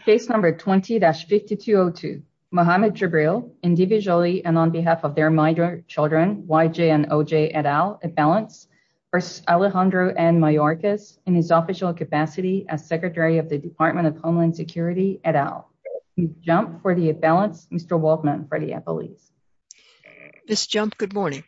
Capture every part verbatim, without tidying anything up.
Case number twenty dash fifty-two oh two. Mohammed Jibril, individually and on behalf of their minor children, Y J and O J et al., appellants, versus Alejandro N. Mayorkas in his official capacity as Secretary of the Department of Homeland Security et al. Miz Jump for the appellants, Mister Waldman for the appellees. Miz Jump, good morning.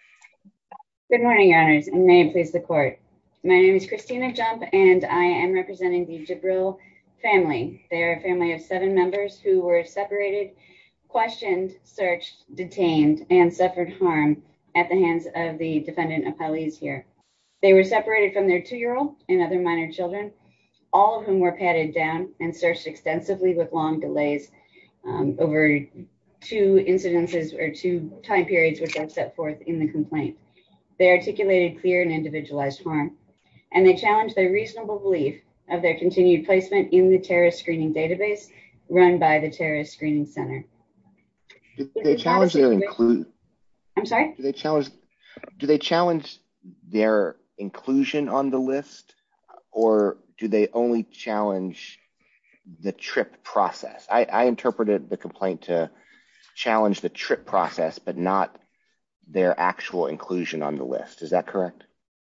Good morning, Your Honors, and may it please the Court. My name is Christina Jump, and I am representing the Jibril family. They are a family of seven members who were separated, questioned, searched, detained, and suffered harm at the hands of the defendant appellees here. They were separated from their two-year-old and other minor children, all of whom were patted down and searched extensively with long delays um, over two incidences or two time periods which are set forth in the complaint. They articulated clear and individualized harm, and they challenged their reasonable belief of their continued placement in the terrorist screening database run by the Terrorist Screening Center. Do they challenge their include? I'm sorry? Do they challenge? Do they challenge their inclusion on the list, or do they only challenge the trip process? I, I interpreted the complaint to challenge the trip process, but not their actual inclusion on the list. Is that correct?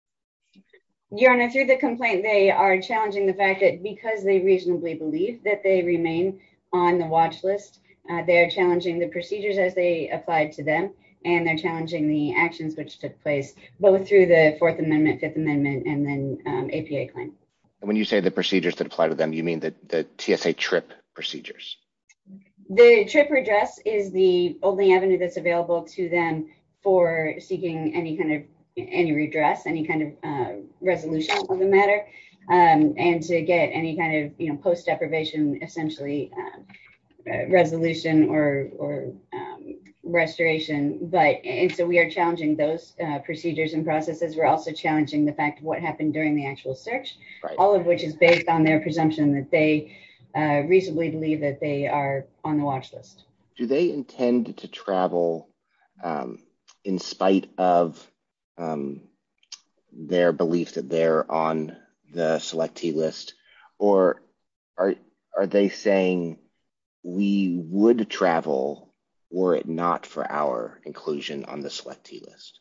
Your Honor, through the complaint, they are challenging the fact that because they reasonably believe that they remain on the watch list, uh, they are challenging the procedures as they applied to them, and they're challenging the actions which took place, both through the Fourth Amendment, Fifth Amendment, and then um, A P A claim. And when you say the procedures that apply to them, you mean the, the T S A trip procedures? The trip redress is the only avenue that's available to them for seeking any kind of any redress, any kind of uh, resolution of the matter, um, and to get any kind of, you know, post deprivation, essentially uh, uh, resolution or or um, restoration. But and so we are challenging those uh, procedures and processes. We're also challenging the fact of what happened during the actual search, right. All of which is based on their presumption that they uh, reasonably believe that they are on the watch list. Do they intend to travel um, in spite of Um, their belief that they're on the selectee list, or are are they saying we would travel were it not for our inclusion on the selectee list?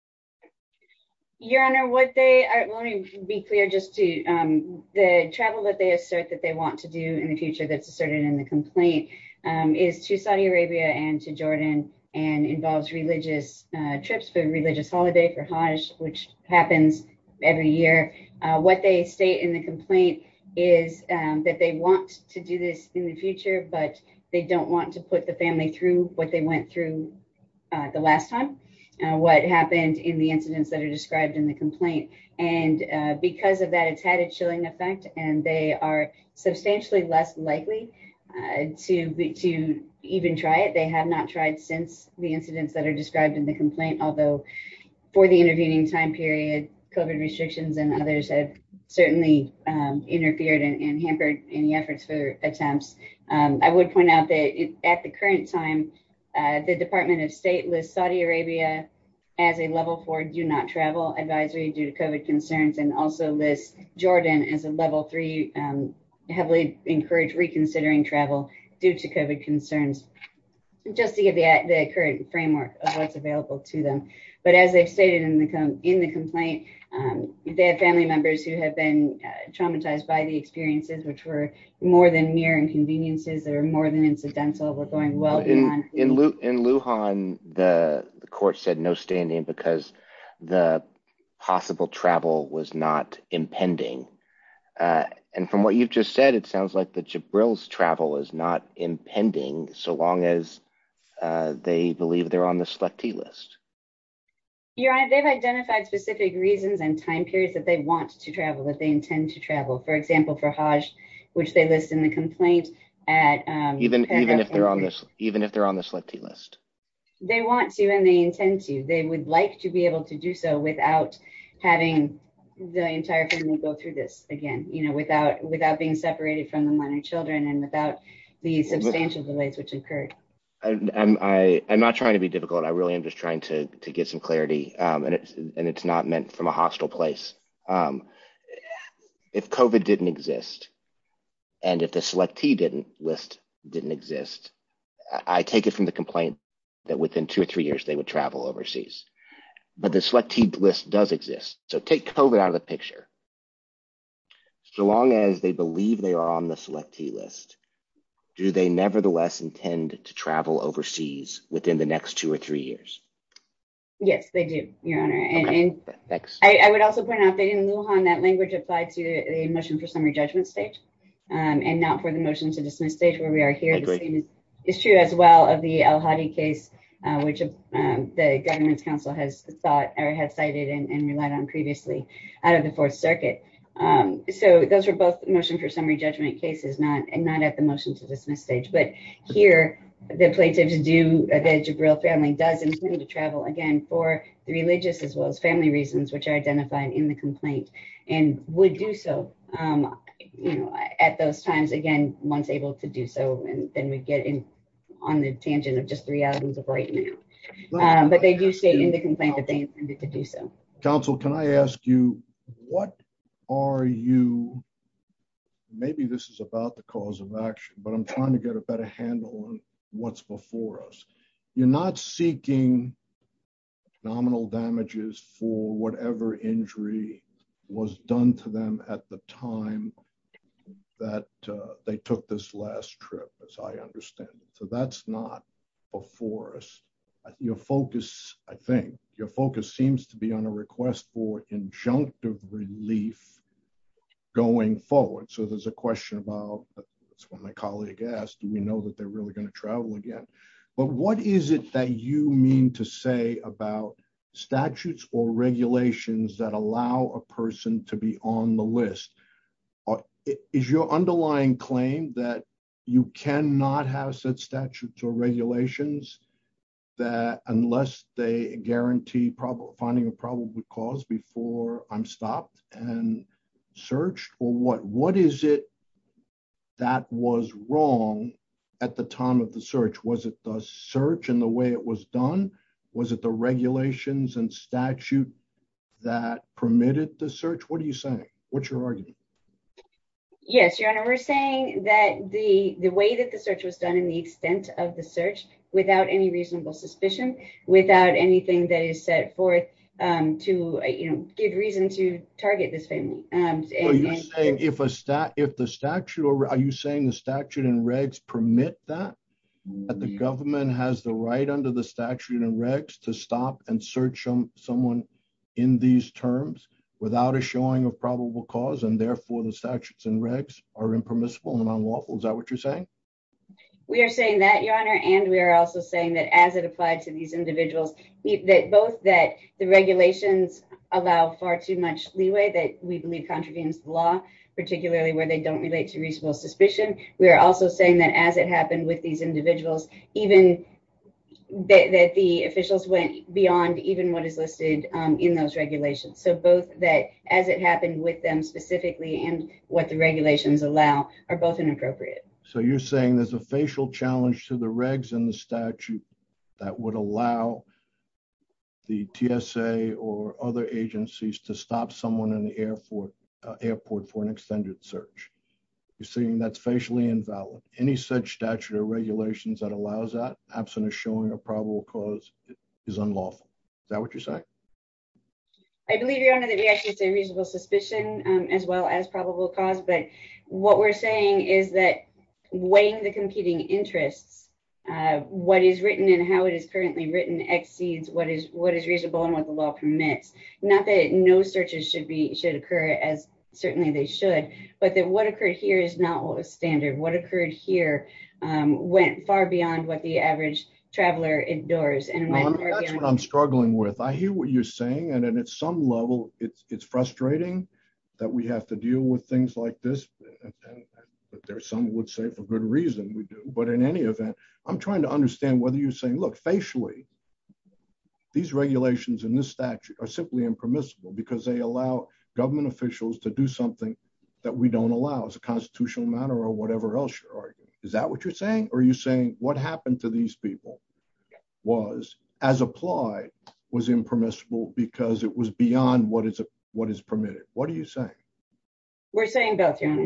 Your Honor, what they are, let me be clear just to um, the travel that they assert that they want to do in the future that's asserted in the complaint um, is to Saudi Arabia and to Jordan, and involves religious uh, trips for religious holiday for Hajj, which happens every year. Uh, what they state in the complaint is um, that they want to do this in the future, but they don't want to put the family through what they went through uh, the last time, uh, what happened in the incidents that are described in the complaint. And uh, because of that, it's had a chilling effect, and they are substantially less likely uh, to be, to even try it. They have not tried since the incidents that are described in the complaint, although for the intervening time period, COVID restrictions and others have certainly um, interfered and, and hampered any efforts for attempts. Um, I would point out that it, at the current time, uh, the Department of State lists Saudi Arabia as a level four do not travel advisory due to COVID concerns, and also lists Jordan as a level three um, heavily encourage reconsidering travel due to COVID concerns, just to give the, the current framework of what's available to them. But as they've stated in the com- in the complaint, um, they have family members who have been uh, traumatized by the experiences, which were more than mere inconveniences. They were more than incidental. We're going well in, beyond. In, Lu- in Lujan, the, the court said no standing because the possible travel was not impending. Uh, and from what you've just said, it sounds like the Jibril's travel is not impending so long as uh, they believe they're on the selectee list. Your Honor, they've identified specific reasons and time periods that they want to travel, that they intend to travel. For example, for Hajj, which they list in the complaint at um, even even if they're on this even if they're on the selectee list. They want to and they intend to. They would like to be able to do so without having the entire family go through this again, you know, without without being separated from the minor children and without the substantial delays which occurred. I, I'm I, I'm not trying to be difficult. I really am just trying to to get some clarity, um, and it's and it's not meant from a hostile place. Um, if COVID didn't exist And if the selectee didn't list didn't exist, I take it from the complaint that within two or three years they would travel overseas. But the selectee list does exist. So take COVID out of the picture. So long as they believe they are on the selectee list, do they nevertheless intend to travel overseas within the next two or three years? Yes, they do, Your Honor. And, okay. and Thanks. I, I would also point out that in Lujan, that language applied to the motion for summary judgment stage um, and not for the motion to dismiss stage where we are here. The same is, is true as well of the El Hadi case, uh, which um, the government's counsel has thought or had cited and, and relied on previously out of the Fourth Circuit. Um, so those were both motion for summary judgment cases, not and not at the motion to dismiss stage. But here, the plaintiffs do, uh, the Jibril family does intend to travel again for the religious as well as family reasons, which are identified in the complaint, and would do so, um, you know, at those times again once able to do so, and then we get in on the tangent of just the realities of right now. Um, but they do state in the complaint that they intended to do so. Counsel, can I ask you, what are you, maybe this is about the cause of action, but I'm trying to get a better handle on what's before us. You're not seeking nominal damages for whatever injury was done to them at the time that uh, they took this last trip, as I understand it. So that's not before us. Your focus, I think, your focus seems to be on a request for injunctive relief going forward. So there's a question about, that's what my colleague asked, do we know that they're really going to travel again? But what is it that you mean to say about statutes or regulations that allow a person to be on the list? Is your underlying claim that you cannot have such statutes or regulations that unless they guarantee prob- finding a probable cause before I'm stopped and searched, or what? What is it that was wrong at the time of the search? Was it the search and the way it was done? Was it the regulations and statute that permitted the search? What are you saying? What's your argument? Yes, Your Honor, we're saying that the, the way that the search was done and the extent of the search without any reasonable suspicion, without anything that is set forth um, to, uh, you know, give reason to target this family. Um, and, so you're and, saying if a stat, if the statute, or are you saying the statute and regs permit that? That the government has the right under the statute and regs to stop and search some, someone in these terms without a showing of probable cause, and therefore the statutes and regs are impermissible and unlawful? Is that what you're saying? We are saying that, Your Honor, and we are also saying that as it applied to these individuals, that both that the regulations allow far too much leeway that we believe contravenes the law, particularly where they don't relate to reasonable suspicion. We are also saying that as it happened with these individuals, even that, that the officials went beyond even what is listed um, in those regulations. So both that as it happened with them specifically and what the regulations allow are both inappropriate. So you're saying there's a facial challenge to the regs and the statute that would allow the T S A or other agencies to stop someone in the airport, uh, airport for an extended search. You're saying that's facially invalid. Any such statute or regulations that allows that, absent of showing a probable cause, is unlawful. Is that what you're saying? I believe, Your Honor, that we actually say reasonable suspicion um, as well as probable cause. But what we're saying is that weighing the competing interests, uh, what is written and how it is currently written exceeds what is what is reasonable and what the law permits. Not that no searches should be should occur, as certainly they should, but that what occurred here is not what was standard. What occurred here um, went far beyond what the average traveler endures, and no, went I mean, far that's beyond what I'm struggling with. I hear what you're saying, and at some level, it's it's frustrating that we have to deal with things like this. And, and, but there's some would say for good reason we do. But in any event, I'm trying to understand whether you're saying, look, facially, these regulations in this statute are simply impermissible because they allow government officials to do something that we don't allow as a constitutional matter or whatever else you're arguing. Is that what you're saying? Or are you saying what happened to these people was, as applied, was impermissible because it was beyond what is what is permitted? What are you saying? We're saying both, Your Honor.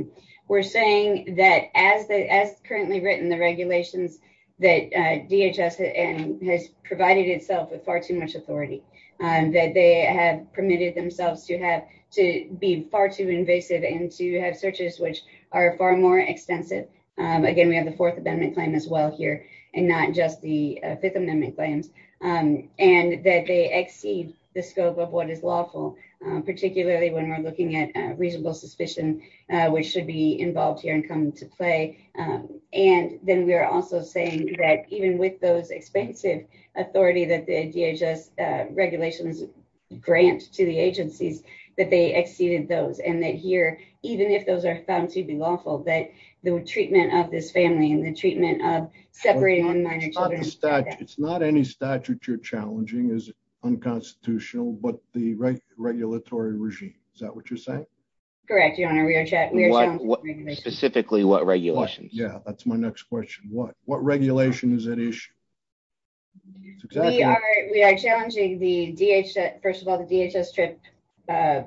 We're saying that as the as currently written, the regulations that uh, D H S and has provided itself with far too much authority, um, that they have permitted themselves to have to be far too invasive and to have searches which are far more extensive. Um, again, we have the Fourth Amendment claim as well here, and not just the uh, Fifth Amendment claims, um, and that they exceed the scope of what is lawful, uh, particularly when we're looking at uh, reasonable suspicion, uh, which should be involved here and come into play. Um, and then we are also saying that even with those expansive authority that the D H S uh, regulations grant to the agencies, that they exceeded those, and that here, even if those are found to be lawful, that the treatment of this family and the treatment of separating well, the minor it's children. Not the statute, it's not any statute you're challenging is unconstitutional, but the reg- regulatory regime. Is that what you're saying? Correct, Your Honor. We are, cha- we are What, challenging what regulations. specifically what regulations? What? Yeah, that's my next question. What? What regulation is at issue? It's exactly we what- are we are challenging the D H S. First of all, the D H S TRIP uh,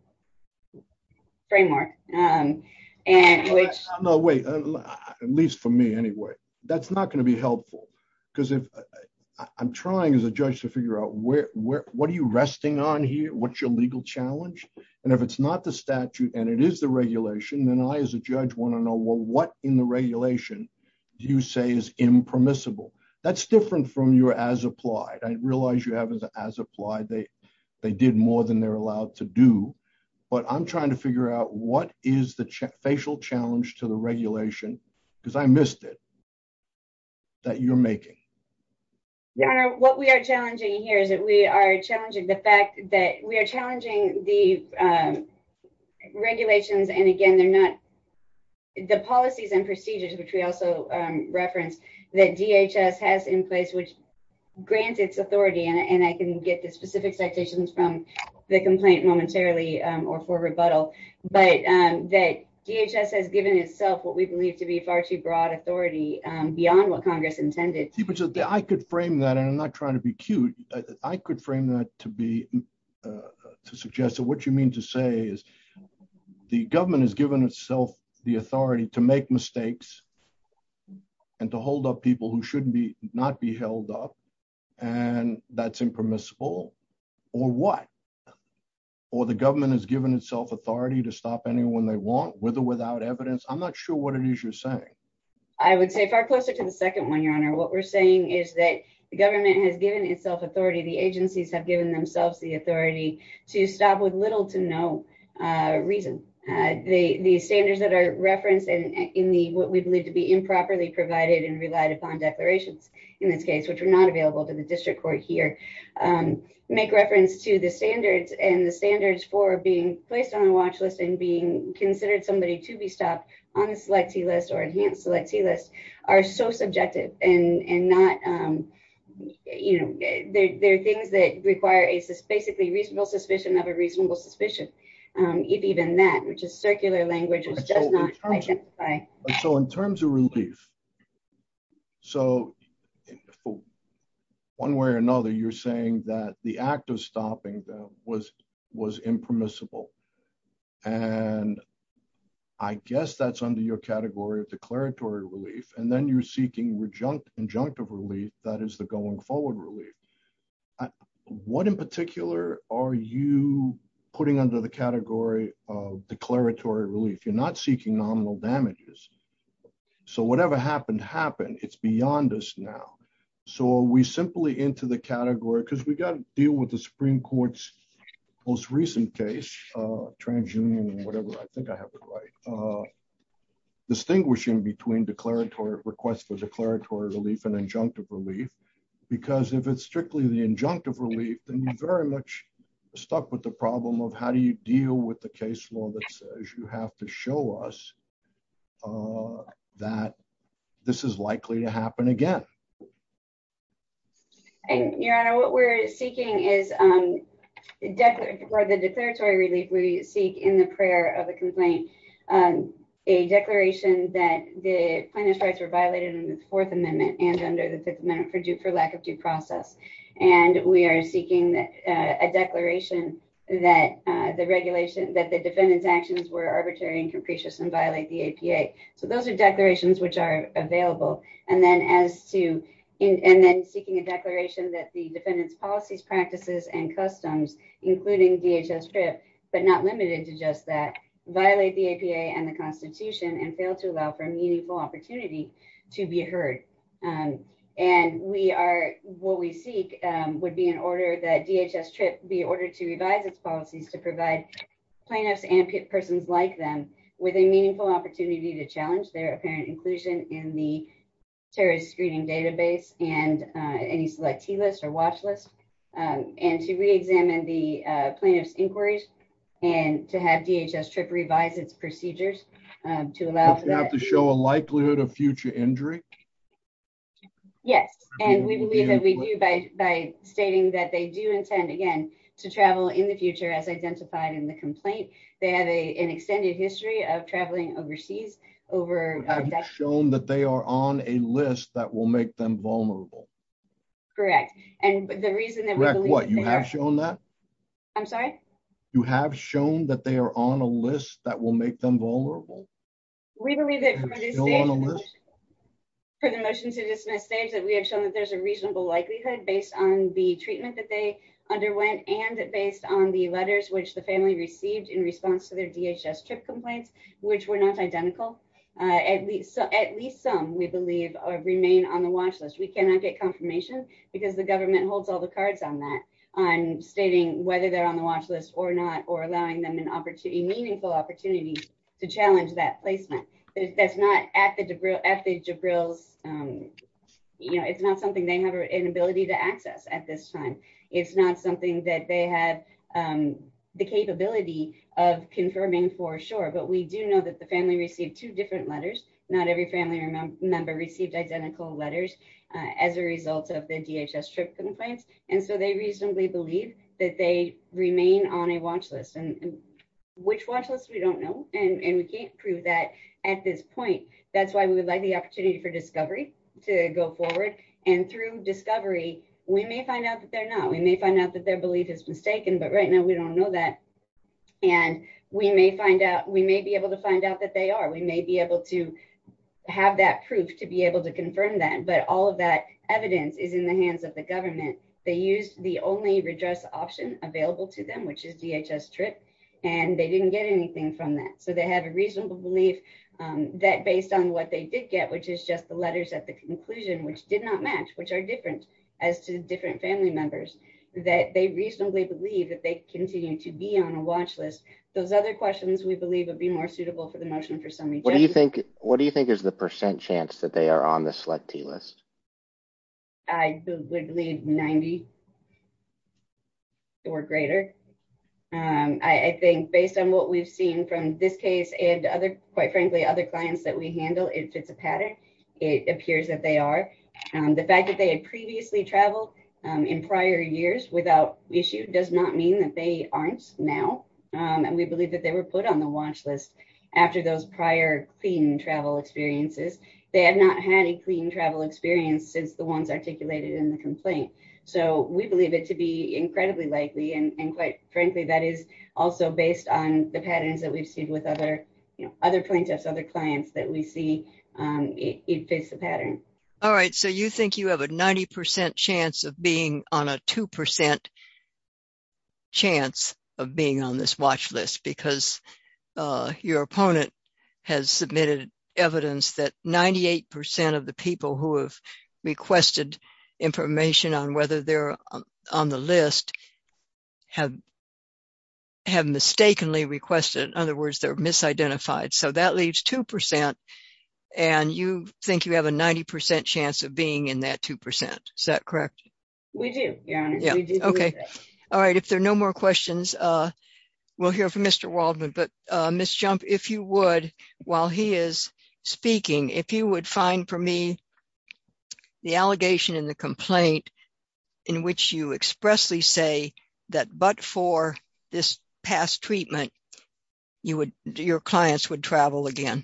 framework, um, and which no, wait. Uh, at least for me, anyway, that's not going to be helpful because if uh, I'm trying as a judge to figure out where, where, what are you resting on here? What's your legal challenge? And if it's not the statute and it is the regulation, then I, as a judge, want to know, well, what in the regulation do you say is impermissible? That's different from your as applied. I realize you have as, as applied. They, they did more than they're allowed to do, but I'm trying to figure out what is the ch- facial challenge to the regulation, because I missed it, that you're making. Your Honor, what we are challenging here is that we are challenging the fact that we are challenging the um, regulations, and again, they're not the policies and procedures, which we also um, reference, that D H S has in place, which grants its authority, and, and I can get the specific citations from the complaint momentarily um, or for rebuttal, but um, that D H S has given itself what we believe to be far too broad authority um, beyond what Congress intended. See, but so I could frame that, and I'm not trying to be cute. I, I could frame that to be uh, to suggest that what you mean to say is the government has given itself the authority to make mistakes and to hold up people who shouldn't be not be held up, and that's impermissible, or what? Or the government has given itself authority to stop anyone they want, with or without evidence. I'm not sure what it is you're saying. I would say far closer to the second one, Your Honor. What we're saying is that the government has given itself authority. The agencies have given themselves the authority to stop with little to no uh, reason. Uh, the, the standards that are referenced in, in the what we believe to be improperly provided and relied upon declarations in this case, which were not available to the district court here, um, make reference to the standards, and the standards for being placed on a watch list and being considered somebody to be stopped on the selectee list or enhanced selectee list are so subjective and, and not, um, you know, they're, they're things that require a basically reasonable suspicion of a reasonable suspicion. Um, if even that, which is circular language, which does So not in terms identify. of, so in terms of relief, so for one way or another, you're saying that the act of stopping them was was impermissible, and I guess that's under your category of declaratory relief, and then you're seeking rejunct, injunctive relief, that is the going forward relief. I, what in particular are you putting under the category of declaratory relief? You're not seeking nominal damages. So whatever happened, happened. It's beyond us now. So are we simply into the category, because we got to deal with the Supreme Court's most recent case, uh, TransUnion and whatever, I think I have it right, uh, distinguishing between declaratory requests for declaratory relief and injunctive relief, because if it's strictly the injunctive relief, then you very much stuck with the problem of how do you deal with the case law that says you have to show us uh, that this is likely to happen again. And Your Honor, what we're seeking is um, dec- for the declaratory relief we seek in the prayer of the complaint, um, a declaration that the plaintiff's rights were violated under the Fourth Amendment and under the Fifth Amendment for due for lack of due process. And we are seeking that, uh, a declaration that uh, the regulation, that the defendant's actions were arbitrary and capricious and violate the A P A. So those are declarations which are available. And then as to, in, and then seeking a declaration that the defendant's policies, practices, and customs, including D H S TRIP, but not limited to just that, violate the A P A and the Constitution and fail to allow for a meaningful opportunity to be heard. Um, And we are, what we seek um, would be an order that D H S TRIP be ordered to revise its policies to provide plaintiffs and persons like them with a meaningful opportunity to challenge their apparent inclusion in the terrorist screening database and uh, any selectee list or watch list, um, and to re-examine the uh, plaintiff's inquiries and to have D H S TRIP revise its procedures um, to allow for You have that. to show a likelihood of future injury. Yes, and we believe that we do by, by stating that they do intend, again, to travel in the future as identified in the complaint. They have a, an extended history of traveling overseas over Have you shown that they are on a list that will make them vulnerable? Correct. And the reason that Correct we believe what? You they have are, shown that? I'm sorry? You have shown that they are on a list that will make them vulnerable? We believe that They're for this still stage, on a list? for the motion to dismiss stage, that we have shown that there's a reasonable likelihood based on the treatment that they underwent and based on the letters which the family received in response to their D H S TRIP complaints, which were not identical. Uh, at least, so, at least some, we believe, uh, remain on the watch list. We cannot get confirmation because the government holds all the cards on that, on stating whether they're on the watch list or not, or allowing them an opportunity, meaningful opportunity to challenge that placement. That's not at the Jabril, at the Jabril's, um, you know, it's not something they have an ability to access at this time. It's not something that they have um, the capability of confirming for sure. But we do know that the family received two different letters. Not every family remem- member received identical letters uh, as a result of the D H S TRIP complaints. And so they reasonably believe that they remain on a watch list. And, and which watch list, we don't know. And, and we can't prove that at this point. That's why we would like the opportunity for discovery to go forward. And through discovery, we may find out that they're not. We may find out that their belief is mistaken, but right now we don't know that. And we may find out, we may be able to find out that they are. We may be able to have that proof to be able to confirm that. But all of that evidence is in the hands of the government. They used the only redress option available to them, which is D H S TRIP, and they didn't get anything from that. So they have a reasonable belief um, that based on what they did get, which is just the letters at the conclusion, which did not match, which are different as to different family members, that they reasonably believe that they continue to be on a watch list. Those other questions we believe would be more suitable for the motion for summary judgment. What do you think? What do you think is the percent chance that they are on the selectee list? I would believe ninety or greater. Um, I, I think based on what we've seen from this case and other, quite frankly, other clients that we handle, it fits a pattern. It appears that they are. Um, the fact that they had previously traveled um, in prior years without issue does not mean that they aren't now. Um, and we believe that they were put on the watch list after those prior clean travel experiences. They have not had a clean travel experience since the ones articulated in the complaint. So we believe it to be incredibly likely, and, and quite frankly, that is also based on the patterns that we've seen with other, you know, other plaintiffs, other clients that we see. Um, it, it fits the pattern. All right. So you think you have a ninety percent chance of being on a two percent chance of being on this watch list because uh, your opponent has submitted evidence that ninety-eight percent of the people who have requested information on whether they're on the list have have mistakenly requested. In other words, they're misidentified. So that leaves two percent, and you think you have a ninety percent chance of being in that two percent. Is that correct? We do, Your Honor. Yeah. We do. Okay. All right. If there are no more questions, uh, we'll hear from Mister Waldman. But uh, Miz Jump, if you would, while he is speaking, if you would find for me the allegation in the complaint in which you expressly say that but for this past treatment, you would, your clients would travel again.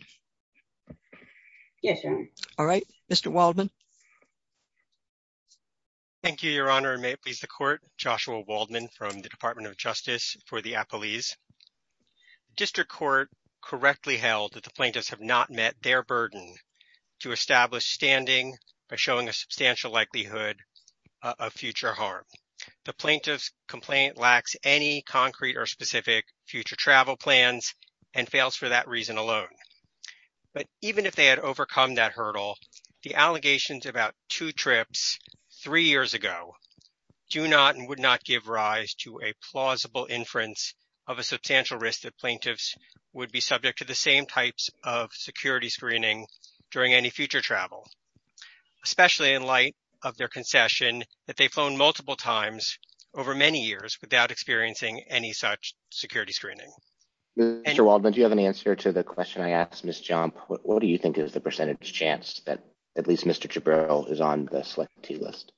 Yes, Your Honor. All right, Mister Waldman. Thank you, Your Honor, and may it please the Court. Joshua Waldman from the Department of Justice for the appellees. The District Court correctly held that the plaintiffs have not met their burden to establish standing by showing a substantial likelihood uh, of future harm. The plaintiff's complaint lacks any concrete or specific future travel plans and fails for that reason alone. But even if they had overcome that hurdle, the allegations about two trips three years ago do not and would not give rise to a plausible inference of a substantial risk that plaintiffs would be subject to the same types of security screening during any future travel, especially in light of their concession that they've flown multiple times over many years without experiencing any such security screening. Mister And, Waldman, do you have an answer to the question I asked Miz Jump? What, what do you think is the percentage chance that at least Mister Jibril is on the selectee list?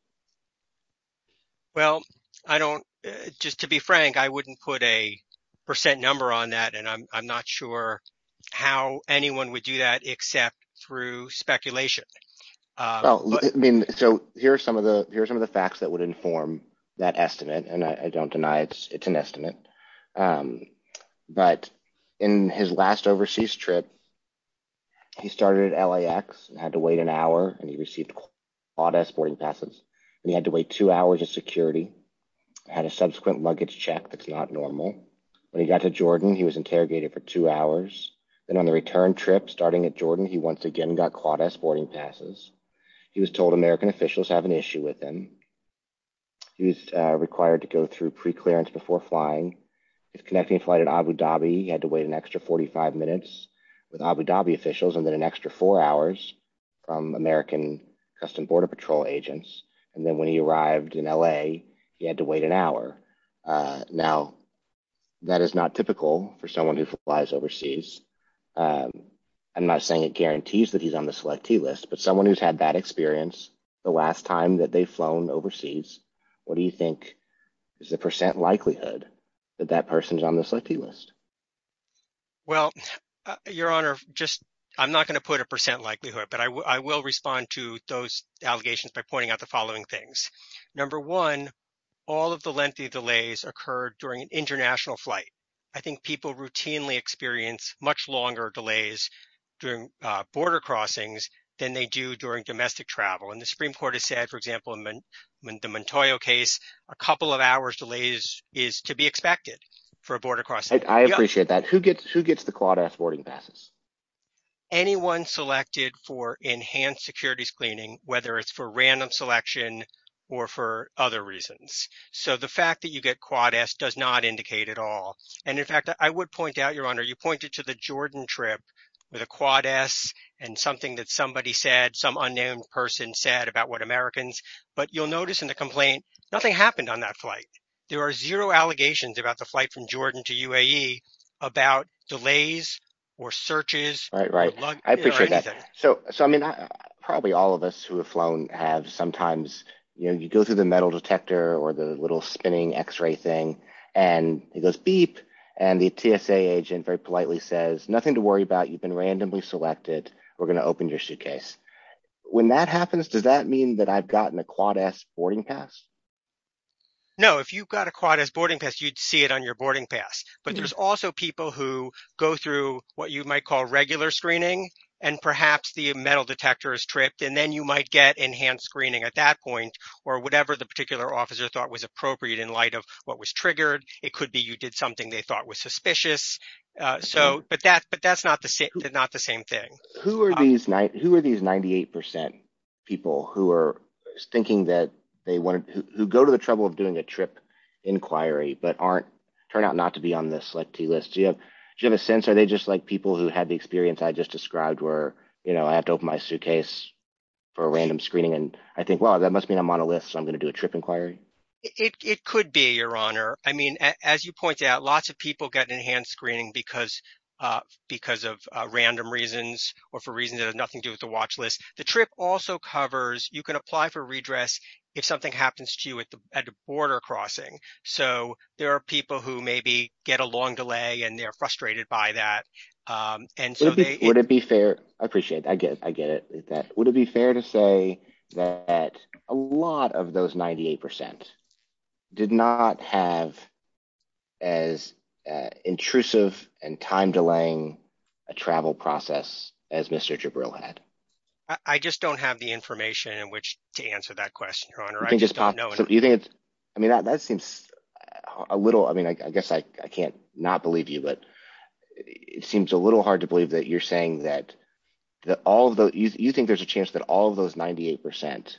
Well, I don't, uh, just to be frank, I wouldn't put a percent number on that, and I'm I'm not sure how anyone would do that except through speculation. Um, well, but, I mean, so here are some of the here are some of the facts that would inform that estimate, and I, I don't deny it's it's an estimate. Um, but in his last overseas trip, he started at L A X and had to wait an hour, and he received Quad S boarding passes. And he had to wait two hours of security, had a subsequent luggage check that's not normal. When he got to Jordan, he was interrogated for two hours. Then on the return trip, starting at Jordan, he once again got Quad S boarding passes. He was told American officials have an issue with him. He was uh, required to go through pre-clearance before flying. His connecting flight at Abu Dhabi, he had to wait an extra forty-five minutes with Abu Dhabi officials and then an extra four hours from American Custom Border Patrol agents. And then when he arrived in L A, he had to wait an hour. Uh, now, that is not typical for someone who flies overseas. Um, I'm not saying it guarantees that he's on the selectee list, but someone who's had that experience the last time that they've flown overseas, what do you think is the percent likelihood that that person's on the selectee list? Well, uh, Your Honor, just I'm not going to put a percent likelihood, but I, w- I will respond to those allegations by pointing out the following things. Number one, all of the lengthy delays occurred during an international flight. I think people routinely experience much longer delays during uh, border crossings than they do during domestic travel. And the Supreme Court has said, for example, in, Mon- in the Montoyo case, a couple of hours delays is to be expected for a border crossing. I, I appreciate that. Who gets who gets the Quad S boarding passes? Anyone selected for enhanced security screening, whether it's for random selection or for other reasons. So the fact that you get Quad S does not indicate at all. And in fact, I would point out, Your Honor, you pointed to the Jordan trip with a Quad S and something that somebody said, some unnamed person said about what Americans, but you'll notice in the complaint, nothing happened on that flight. There are zero allegations about the flight from Jordan to U A E about delays or searches. Right, right. Or lug- I appreciate or anything. that. So, so I mean, I, probably all of us who have flown have sometimes, you know, you go through the metal detector or the little spinning X-ray thing, and it goes beep, and the T S A agent very politely says, nothing to worry about. You've been randomly selected. We're going to open your suitcase. When that happens, does that mean that I've gotten a Quad S boarding pass? No, if you got a Quad S boarding pass, you'd see it on your boarding pass. But there's also people who go through what you might call regular screening, and perhaps the metal detector is tripped, and then you might get enhanced screening at that point, or whatever the particular officer thought was appropriate in light of what was triggered. It could be you did something they thought was suspicious. Uh, so, but that, but that's not the same, not the same thing. Who are um, these nine? Who are these ninety-eight percent people who are thinking that they wanted, who, who go to the trouble of doing a trip inquiry, but aren't turn out not to be on the selectee list? Do you have do you have a sense? Are they just like people who had the experience I just described, where you know I have to open my suitcase for a random screening, and I think, well, that must mean I'm on a list, so I'm going to do a trip inquiry? It it could be, Your Honor. I mean, a, as you pointed out, lots of people get enhanced screening because uh, because of uh, random reasons or for reasons that have nothing to do with the watch list. The trip also covers, you can apply for redress if something happens to you at the at a border crossing. So there are people who maybe get a long delay and they're frustrated by that. Um, and so would it be, they it, would it be fair? I appreciate it. I get I get it. That would it be fair to say that a lot of those ninety-eight percent did not have as uh, intrusive and time delaying a travel process as Mister Jabril had? I, I just don't have the information in which to answer that question, Your Honor. You I think it's just don't know possible? enough. You think it's? I mean, that that seems a little. I mean, I, I guess I I can't not believe you, but it seems a little hard to believe that you're saying that that all of the you you think there's a chance that all of those ninety-eight percent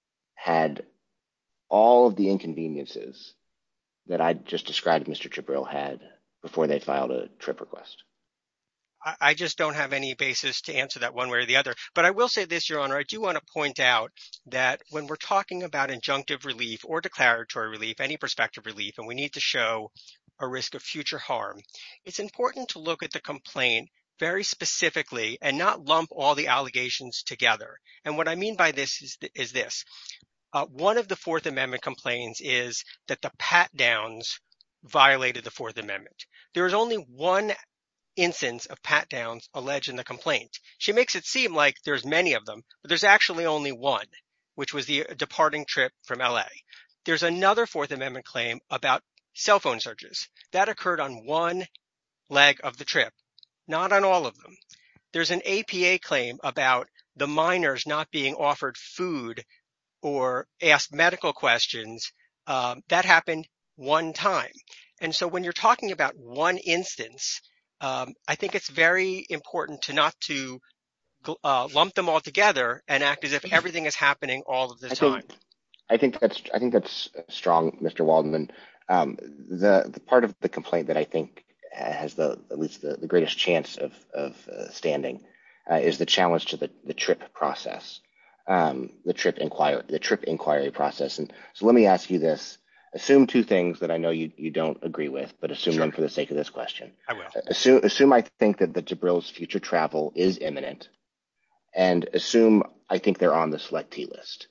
had all of the inconveniences that I just described Mister Jabril had before they filed a trip request. I, I just don't have any basis to answer that one way or the other. But I will say this, Your Honor, I do want to point out that when we're talking about injunctive relief or declaratory relief, any prospective relief, and we need to show a risk of future harm, it's important to look at the complaint very specifically and not lump all the allegations together. And what I mean by this is, th- is this. Uh, one of the Fourth Amendment complaints is that the pat downs violated the Fourth Amendment. There is only one instance of pat downs alleged in the complaint. She makes it seem like there's many of them, but there's actually only one, which was the departing trip from L A. There's another Fourth Amendment claim about cell phone searches. That occurred on one leg of the trip, not on all of them. There's an A P A claim about the minors not being offered food or asked medical questions. Um, that happened one time. And so when you're talking about one instance, um, I think it's very important to not to uh, lump them all together and act as if everything is happening all of the I time. think I think that's I think that's strong, Mister Waldman. Um, the the part of the complaint that I think has the at least the, the greatest chance of of uh, standing uh, is the challenge to the, the trip process, um, the trip inquiry the trip inquiry process. And so let me ask you this: assume two things that I know you, you don't agree with, but assume Sure. them for the sake of this question. I will. Assume assume I think that the Jabril's future travel is imminent, and assume I think they're on the selectee list.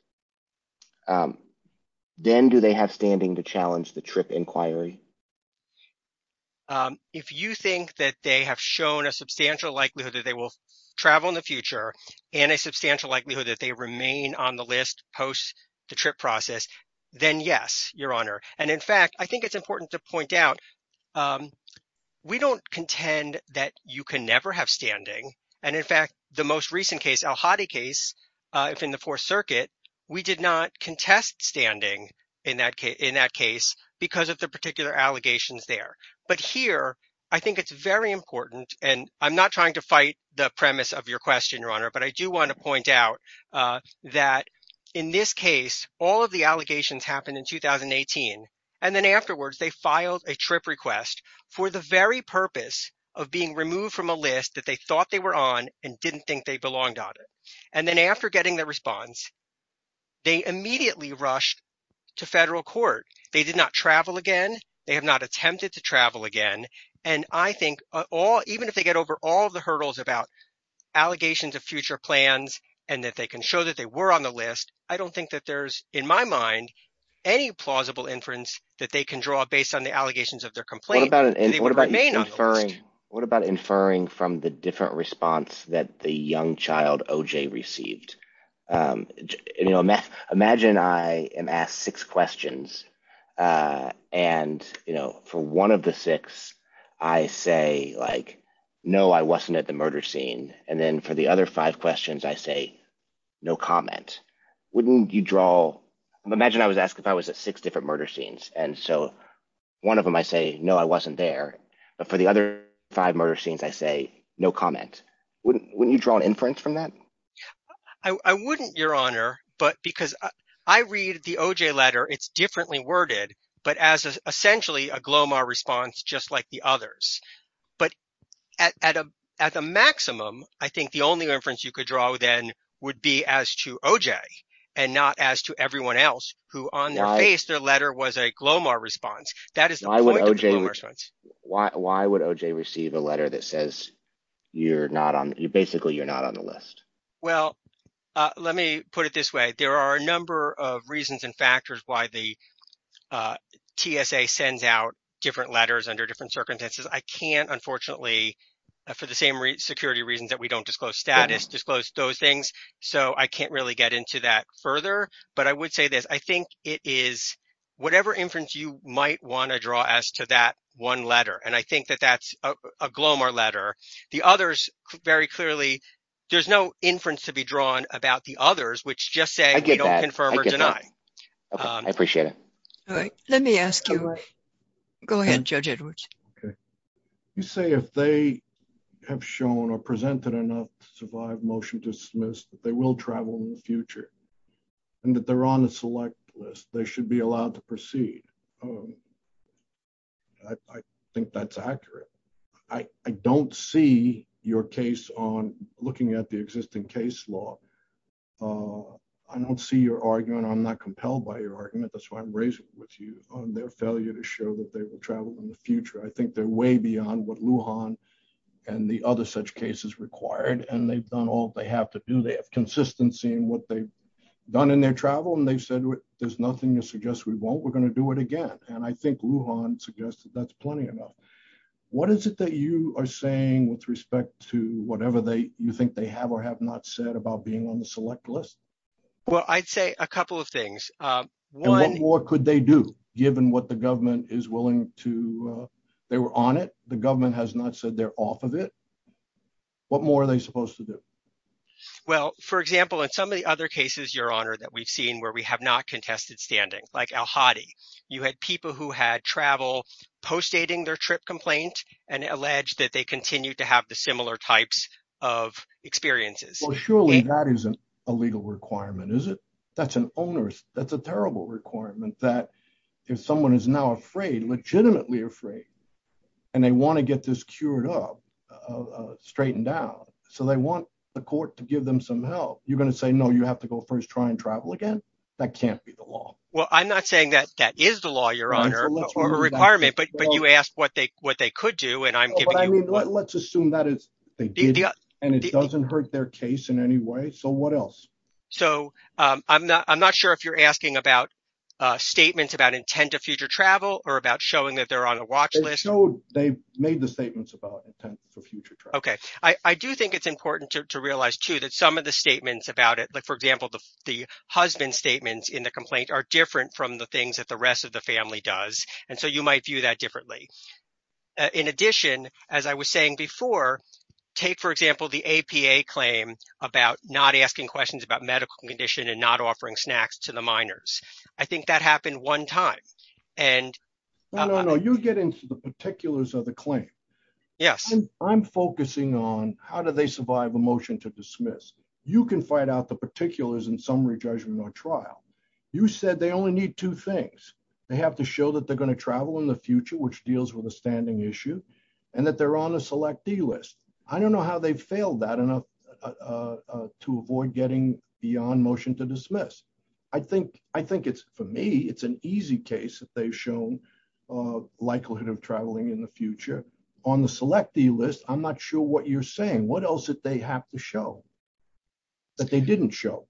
Um, then do they have standing to challenge the trip inquiry? Um, if you think that they have shown a substantial likelihood that they will travel in the future and a substantial likelihood that they remain on the list post the trip process, then yes, Your Honor. And in fact, I think it's important to point out, um, we don't contend that you can never have standing. And in fact, the most recent case, Al Hadi case, uh, if in the Fourth Circuit, we did not contest standing in that case, in that case because of the particular allegations there. But here, I think it's very important, and I'm not trying to fight the premise of your question, Your Honor, but I do want to point out uh, that in this case, all of the allegations happened in two thousand eighteen. And then afterwards, they filed a trip request for the very purpose of being removed from a list that they thought they were on and didn't think they belonged on it. And then after getting the response, they immediately rushed to federal court. They did not travel again. They have not attempted to travel again. And I think uh, all, even if they get over all of the hurdles about allegations of future plans and that they can show that they were on the list, I don't think that there's, in my mind, any plausible inference that they can draw based on the allegations of their complaint. What about an, that they what would about remain inferring? On the list. What about inferring from the different response that the young child O J received? Um, you know, imagine I am asked six questions, uh, and you know, for one of the six, I say like, "No, I wasn't at the murder scene," and then for the other five questions, I say, "No comment." Wouldn't you draw? Imagine I was asked if I was at six different murder scenes, and so one of them I say, "No, I wasn't there," but for the other five murder scenes, I say, "No comment." Wouldn't Wouldn't you draw an inference from that? I, I wouldn't, Your Honor, but because I, I read the O J letter, it's differently worded, but as a, essentially a Glomar response, just like the others. But at, at a at the maximum, I think the only inference you could draw then would be as to O J and not as to everyone else who on their Why, face, their letter was a Glomar response. That is the why would point of the O J Glomar response. why why would O J receive a letter that says you're not on you basically you're not on the list? Well, uh, let me put it this way. There are a number of reasons and factors why the uh, T S A sends out different letters under different circumstances. I can't, unfortunately, for the same re- security reasons that we don't disclose status, yeah. disclose those things. So I can't really get into that further, but I would say this. I think it is whatever inference you might want to draw as to that one letter. And I think that that's a, a Glomar letter. The others very clearly, there's no inference to be drawn about the others, which just say we don't that. confirm I or deny. That. Okay, um, I appreciate it. All right, let me ask you. Go ahead, Judge Edwards. Okay. You say if they have shown or presented enough to survive motion to dismiss that they will travel in the future and that they're on the select list, they should be allowed to proceed. Um, I, I think that's accurate. I, I don't see your case on looking at the existing case law. Uh, I don't see your argument. I'm not compelled by your argument. That's why I'm raising it with you on their failure to show that they will travel in the future. I think they're way beyond what Lujan and the other such cases required, and they've done all they have to do. They have consistency in what they've done in their travel, and they've said there's nothing to suggest we won't. We're going to do it again. And I think Lujan suggested that's plenty enough. What is it that you are saying with respect to whatever they you think they have or have not said about being on the select list? Well, I'd say a couple of things. Uh, one, and what more could they do, given what the government is willing to, uh, they were on it. The government has not said they're off of it. What more are they supposed to do? Well, for example, in some of the other cases, Your Honor, that we've seen where we have not contested standing, like Al-Hadi, you had people who had travel post-dating their trip complaint and alleged that they continued to have the similar types of experiences. Well, surely and, that isn't a legal requirement, is it? That's an onerous, that's a terrible requirement that if someone is now afraid, legitimately afraid, and they want to get this cured up, uh, uh, straightened out, so they want the court to give them some help, you're going to say, no, you have to go first try and travel again? That can't be the law. Well, I'm not saying that that is the law, Your right, Honor, so or a requirement, but well, but you asked what they what they could do, and I'm well, giving but I you. mean, what, let's assume that is they did, the, the, and it the, doesn't hurt their case in any way. So what else? So um, I'm not I'm not sure if you're asking about uh, statements about intent of future travel or about showing that they're on a watch they list. Showed, they made the statements about intent for future travel. Okay. I, I do think it's important to, to realize, too, that some of the statements about it, like, for example, the, the husband statements in the complaint are different from the things that the rest of the family does. And so you might view that differently. Uh, in addition, as I was saying before, take, for example, the A P A claim about not asking questions about medical condition and not offering snacks to the minors. I think that happened one time. And no, no, no, you get into the particulars of the claim. Yes. I'm, I'm focusing on how do they survive a motion to dismiss. You can fight out the particulars in summary judgment or trial. You said they only need two things. They have to show that they're going to travel in the future, which deals with a standing issue, and that they're on a selectee list. I don't know how they failed that enough uh, uh, uh, to avoid getting beyond motion to dismiss. I think I think it's, for me, it's an easy case if they've shown uh, likelihood of traveling in the future. On the selectee list, I'm not sure what you're saying. What else did they have to show that they didn't show?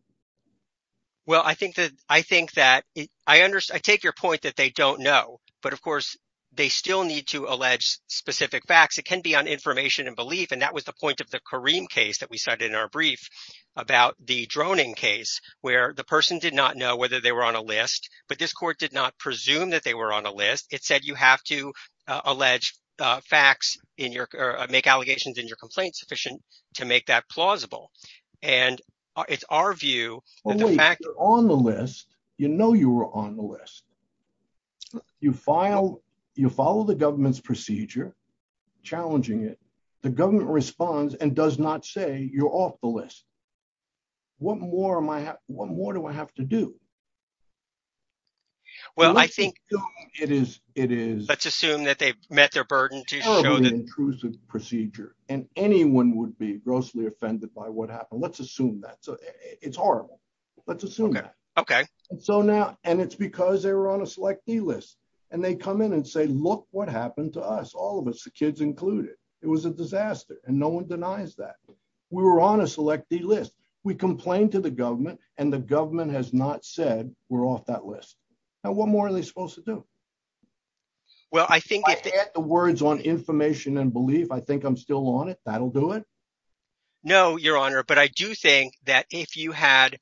Well, I think that I think that it, I understand. I take your point that they don't know, but of course they still need to allege specific facts. It can be on information and belief, and that was the point of the Kareem case that we cited in our brief about the droning case, where the person did not know whether they were on a list, but this court did not presume that they were on a list. It said you have to uh, allege uh, facts in your or uh, make allegations in your complaint sufficient to make that plausible. And uh, it's our view well, that wait, the fact you're on the list, you know you were on the list. You file. You follow the government's procedure, challenging it. The government responds and does not say you're off the list. What more am I? Ha- what more do I have to do? Well, so I think it is. It is. Let's assume that they've met their burden to show that intrusive procedure, and anyone would be grossly offended by what happened. Let's assume that. So it's horrible. Let's assume okay. that. Okay. And so now, and it's because they were on a selectee list. And they come in and say, look what happened to us, all of us, the kids included. It was a disaster, and no one denies that. We were on a selectee list. We complained to the government, and the government has not said we're off that list. Now, what more are they supposed to do? Well, I think if if they, I add the words on information and belief, I think I'm still on it. That'll do it. No, Your Honor, but I do think that if you had,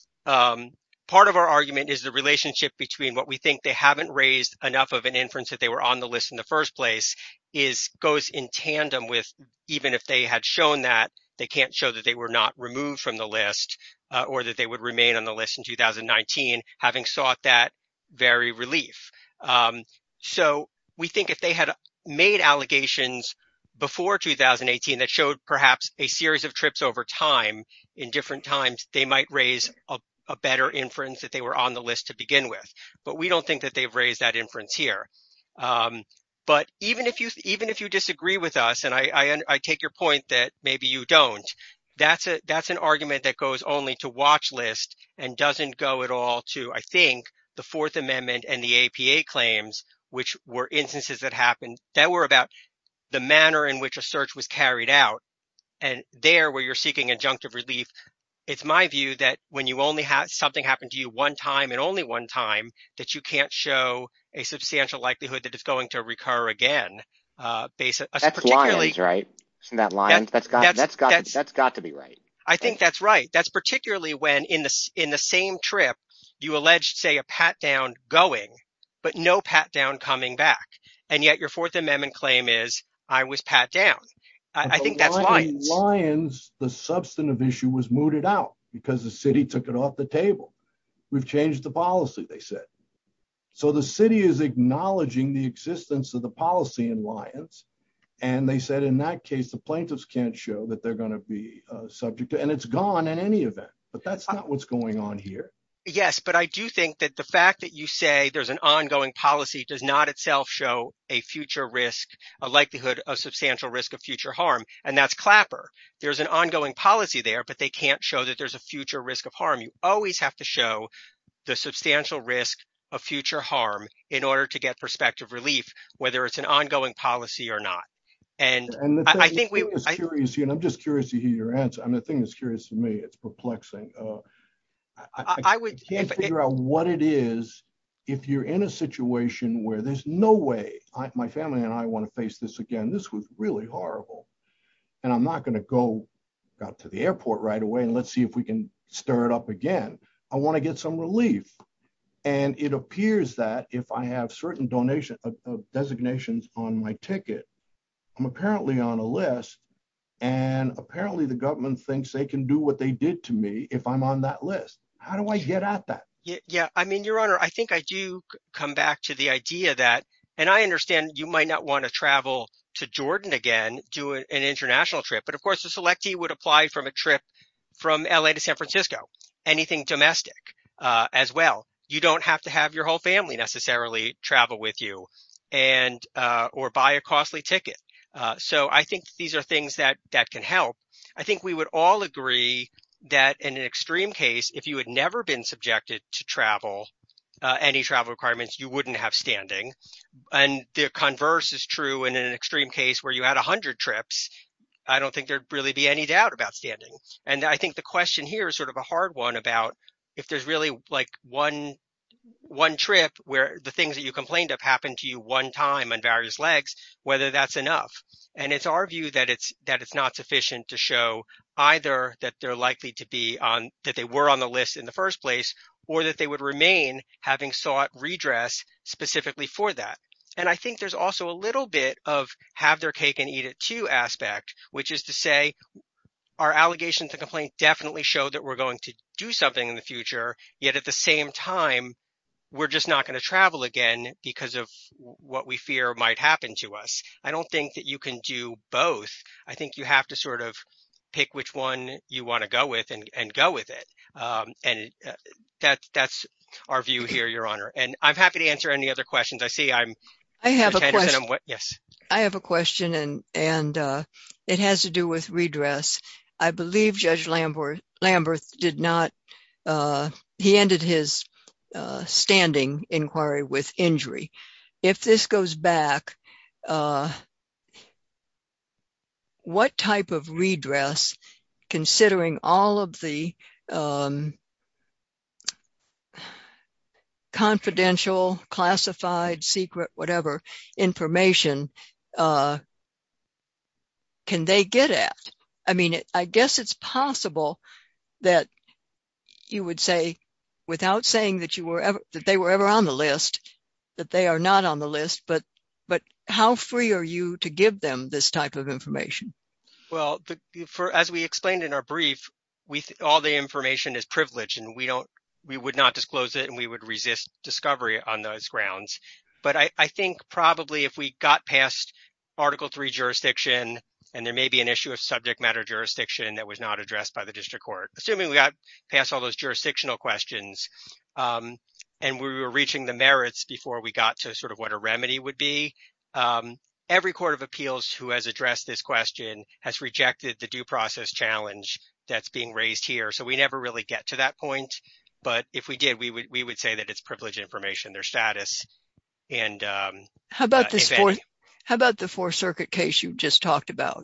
um, part of our argument is the relationship between what we think they haven't raised enough of an inference that they were on the list in the first place is goes in tandem with, even if they had shown that, they can't show that they were not removed from the list uh, or that they would remain on the list in two thousand nineteen, having sought that very relief. Um, so we think if they had made allegations before two thousand eighteen that showed perhaps a series of trips over time in different times, they might raise a, a better inference that they were on the list to begin with. But we don't think that they've raised that inference here. Um, but even if you even if you disagree with us, and I, I, I take your point that maybe you don't, that's a that's an argument that goes only to watch list and doesn't go at all to, I think, the Fourth Amendment and the A P A claims, which were instances that happened that were about the manner in which a search was carried out. And there, where you're seeking injunctive relief, it's my view that when you only have something happen to you one time and only one time, that you can't show a substantial likelihood that it's going to recur again. Uh, based, That's particularly, Lyons, right? Isn't that Lyons? That, that's got that's, that's got that's, to, that's got to be right. I think right? That's right. That's particularly when in the in the same trip you alleged, say, a pat down going, but no pat down coming back, and yet your Fourth Amendment claim is I was pat down. I, I think that's Lyons. Lyons, the substantive issue was mooted out because the city took it off the table. We've changed the policy, they said. So the city is acknowledging the existence of the policy in Lyons. And they said in that case, the plaintiffs can't show that they're going to be uh, subject to, and it's gone in any event. But that's not what's going on here. Yes, but I do think that the fact that you say there's an ongoing policy does not itself show a future risk, a likelihood of substantial risk of future harm. And that's Clapper. There's an ongoing policy there, but they can't show that there's a future risk of harm. You always have to show the substantial risk of future harm in order to get prospective relief, whether it's an ongoing policy or not. And, and the thing, I, I think the we. Is curious, I, and I'm just curious to hear your answer. I mean, the thing that's curious to me, it's perplexing. Uh, I, I, I would I can't figure it, out what it is if you're in a situation where there's no way I, my family and I want to face this again. This was really horrible. And I'm not going to go out to the airport right away and let's see if we can stir it up again. I want to get some relief. And it appears that if I have certain donation uh, uh, designations on my ticket, I'm apparently on a list. And apparently the government thinks they can do what they did to me if I'm on that list. How do I get at that? Yeah, yeah. I mean, Your Honor, I think I do come back to the idea that, and I understand you might not want to travel to Jordan again, do an international trip. But of course, the selectee would apply from a trip from L A to San Francisco, anything domestic uh, as well. You don't have to have your whole family necessarily travel with you and uh, or buy a costly ticket. Uh, so I think these are things that that can help. I think we would all agree that in an extreme case, if you had never been subjected to travel, uh, any travel requirements, you wouldn't have standing. And the converse is true in an extreme case where you had one hundred trips. I don't think there'd really be any doubt about standing. And I think the question here is sort of a hard one about if there's really like one one trip where the things that you complained of happened to you one time on various legs, whether that's enough. And it's our view that it's that it's not sufficient to show either that they're likely to be on, that they were on the list in the first place, or that they would remain having sought redress specifically for that. And I think there's also a little bit of have their cake and eat it too aspect, which is to say our allegations and complaint definitely show that we're going to do something in the future, yet at the same time, we're just not going to travel again because of what we fear might happen to us. I don't think that you can do both. I think you have to sort of pick which one you want to go with and, and go with it. Um, and uh, that, that's our view here, Your Honor. And I'm happy to answer any other questions. I see I'm I have Judge a Henderson, question. I'm, yes. I have a question, and, and uh, it has to do with redress. I believe Judge Lambert, Lambert did not, uh, he ended his Uh, standing inquiry with injury. If this goes back, uh, what type of redress, considering all of the um, confidential, classified, secret, whatever information uh, can they get at? I mean, I guess it's possible that you would say, without saying that you were ever, that they were ever on the list, that they are not on the list, but but how free are you to give them this type of information? Well, the, for as we explained in our brief, we th- all the information is privileged, and we don't, we would not disclose it, and we would resist discovery on those grounds. But I, I think probably if we got past Article three jurisdiction, and there may be an issue of subject matter jurisdiction that was not addressed by the district court, assuming we got past all those jurisdictional questions, um, and we were reaching the merits before we got to sort of what a remedy would be. Um, every court of appeals who has addressed this question has rejected the due process challenge that's being raised here. So we never really get to that point. But if we did, we would we would say that it's privileged information, their status. And um, how about uh, this fourth? How about the Fourth Circuit case you just talked about?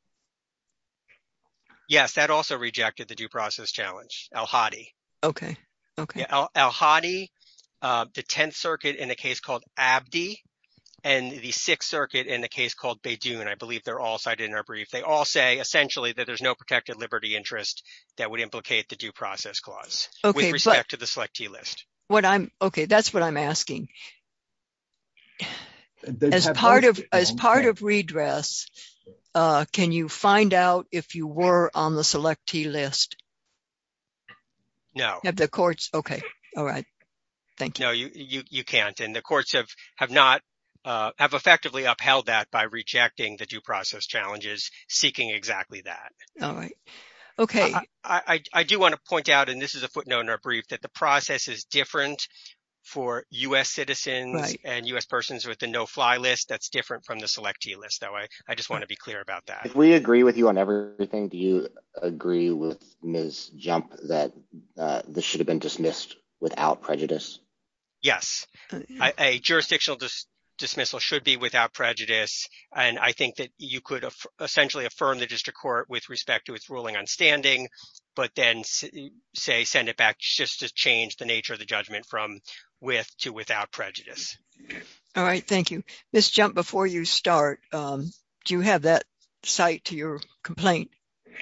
Yes, that also rejected the due process challenge. El-Hadi. Okay. Okay. Yeah, El- El-Hadi, uh, the Tenth Circuit in a case called Abdi, and the Sixth Circuit in the case called Beydoun. I believe they're all cited in our brief. They all say essentially that there's no protected liberty interest that would implicate the due process clause okay, with respect to the selectee list. What I'm okay, that's what I'm asking. They've as part of as part of redress, uh, can you find out if you were on the selectee list? No. Have the courts? Okay. All right. Thank you. No, you you you can't, and the courts have have not. Uh, have effectively upheld that by rejecting the due process challenges, seeking exactly that. All right. Okay. I, I, I do want to point out, and this is a footnote in our brief, that the process is different for U S citizens right. and U S persons with the no-fly list. That's different from the selectee list, though. I, I just want to be clear about that. If we agree with you on everything, do you agree with Miz Jump that uh, this should have been dismissed without prejudice? Yes. I, a jurisdictional dis- dismissal should be without prejudice, and I think that you could af- essentially affirm the district court with respect to its ruling on standing, but then s- say send it back just to change the nature of the judgment from with to without prejudice. All right, thank you. Miz Jump, before you start, um, do you have that cite to your complaint?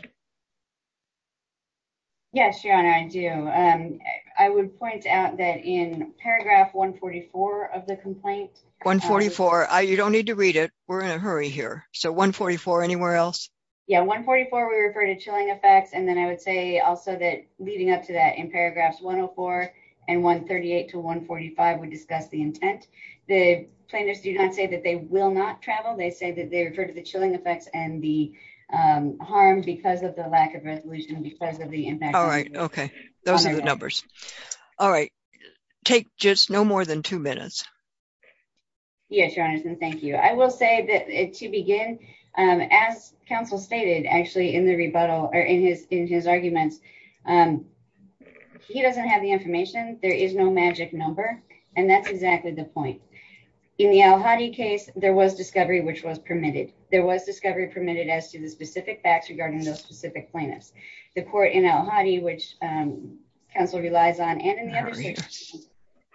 Yes, Your Honor, I do. Um, I would point out that in paragraph one forty-four of the complaint. one forty-four, uh, I, you don't need to read it. We're in a hurry here. So one forty-four, anywhere else? Yeah, one forty-four, we refer to chilling effects. And then I would say also that leading up to that in paragraphs one oh four and one thirty-eight to one forty-five, we discuss the intent. The plaintiffs do not say that they will not travel. They say that they refer to the chilling effects and the um, harm because of the lack of resolution, because of the impact. All right. The, okay. Those are the numbers. All right. Take just no more than two minutes. Yes, Your Honor, and thank you. I will say that uh, to begin, um, as counsel stated, actually in the rebuttal or in his in his arguments, um, he doesn't have the information. There is no magic number, and that's exactly the point. In the El-Hadi case, there was discovery which was permitted. There was discovery permitted as to the specific facts regarding those specific plaintiffs. The court in El-Hadi, which um, counsel relies on, and in the other circumstances,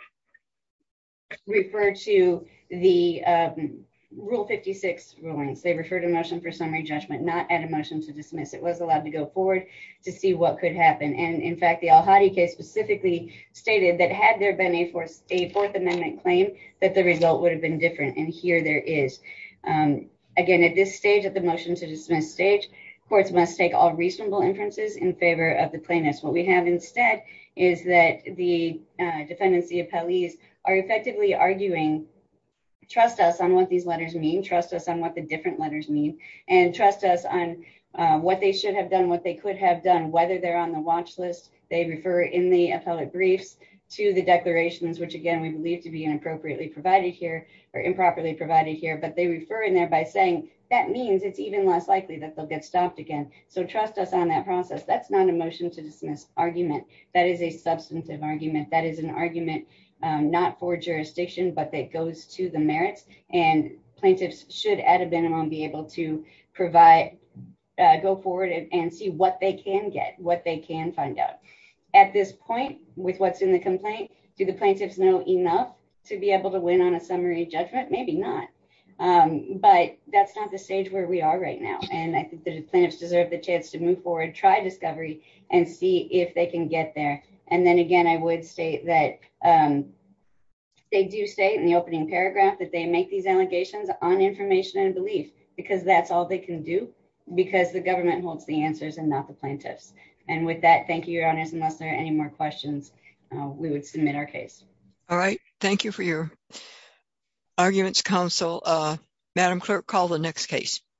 refer to the um, Rule fifty-six rulings. They refer to motion for summary judgment, not at a motion to dismiss. It was allowed to go forward to see what could happen. And in fact, the El-Hadi case specifically stated that had there been a Fourth, a Fourth Amendment claim, that the result would have been different. And here there is. Um, again, at this stage, at the motion to dismiss stage, courts must take all reasonable inferences in favor of the plaintiffs. What we have instead is that the uh, defendants, the appellees, are effectively arguing, trust us on what these letters mean, trust us on what the different letters mean, and trust us on uh, what they should have done, what they could have done, whether they're on the watch list. They refer in the appellate briefs to the declarations, which again we believe to be inappropriately provided here or improperly provided here, but they refer in there by saying that means it's even less likely that they'll get stopped again. So trust us on that process. That's not a motion to dismiss argument. That is a substantive argument. That is an argument Um, not for jurisdiction, but that goes to the merits, and plaintiffs should at a minimum be able to provide, uh, go forward and, and see what they can get, what they can find out. at this point, with what's in the complaint, do the plaintiffs know enough to be able to win on a summary judgment? Maybe not. Um, but that's not the stage where we are right now. And I think the plaintiffs deserve the chance to move forward, try discovery, and see if they can get there. And then again, I would state that um, they do state in the opening paragraph that they make these allegations on information and belief, because that's all they can do, because the government holds the answers and not the plaintiffs. And with that, thank you, Your Honors. Unless there are any more questions, uh, we would submit our case. All right. Thank you for your arguments, counsel. Uh, Madam Clerk, call the next case.